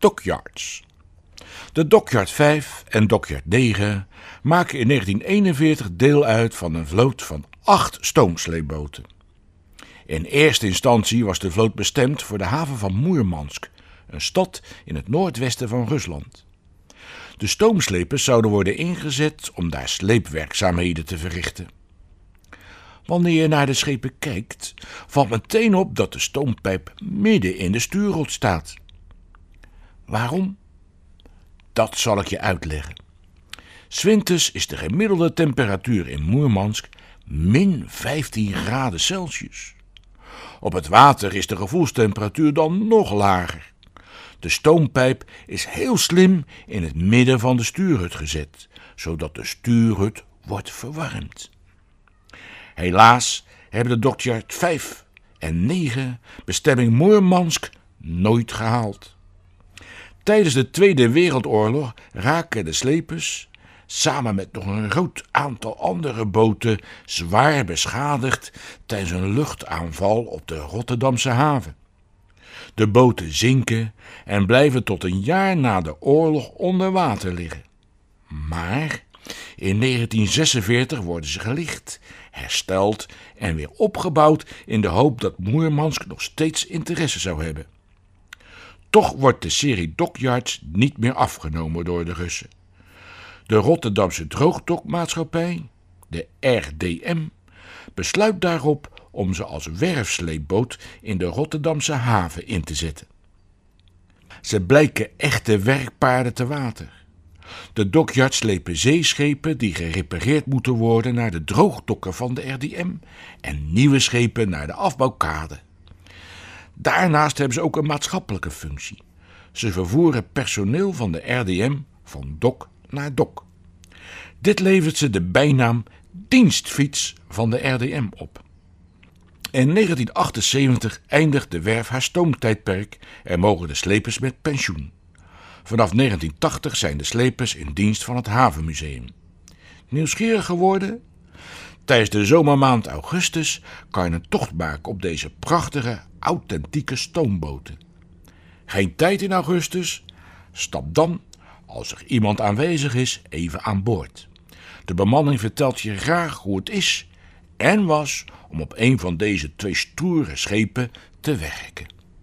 Dockyards. De Dockyard 5 en Dockyard 9 maken in 1941 deel uit van een vloot van 8 stoomsleepboten. In eerste instantie was de vloot bestemd voor de haven van Moermansk, een stad in het noordwesten van Rusland. De stoomslepers zouden worden ingezet om daar sleepwerkzaamheden te verrichten. Wanneer je naar de schepen kijkt, valt meteen op dat de stoompijp midden in de stuurrot staat. Waarom? Dat zal ik je uitleggen. 's Winters is de gemiddelde temperatuur in Moermansk min 15 graden Celsius. Op het water is de gevoelstemperatuur dan nog lager. De stoompijp is heel slim in het midden van de stuurhut gezet, zodat de stuurhut wordt verwarmd. Helaas hebben de Dockyard 5 en 9 bestemming Moermansk nooit gehaald. Tijdens de Tweede Wereldoorlog raken de slepers, samen met nog een groot aantal andere boten, zwaar beschadigd tijdens een luchtaanval op de Rotterdamse haven. De boten zinken en blijven tot een jaar na de oorlog onder water liggen. Maar in 1946 worden ze gelicht, hersteld en weer opgebouwd in de hoop dat Moermansk nog steeds interesse zou hebben. Toch wordt de serie Dockyards niet meer afgenomen door de Russen. De Rotterdamse Droogdokmaatschappij, de RDM, besluit daarop om ze als werfsleepboot in de Rotterdamse haven in te zetten. Ze blijken echte werkpaarden te water. De Dockyards slepen zeeschepen die gerepareerd moeten worden naar de droogdokken van de RDM en nieuwe schepen naar de afbouwkade. Daarnaast hebben ze ook een maatschappelijke functie. Ze vervoeren personeel van de RDM van dok naar dok. Dit levert ze de bijnaam dienstfiets van de RDM op. In 1978 eindigt de werf haar stoomtijdperk en mogen de slepers met pensioen. Vanaf 1980 zijn de slepers in dienst van het Havenmuseum. Nieuwsgierig geworden? Tijdens de zomermaand augustus kan je een tocht maken op deze prachtige, authentieke stoomboten. Geen tijd in augustus? Stap dan, als er iemand aanwezig is, even aan boord. De bemanning vertelt je graag hoe het is en was om op een van deze 2 stoere schepen te werken.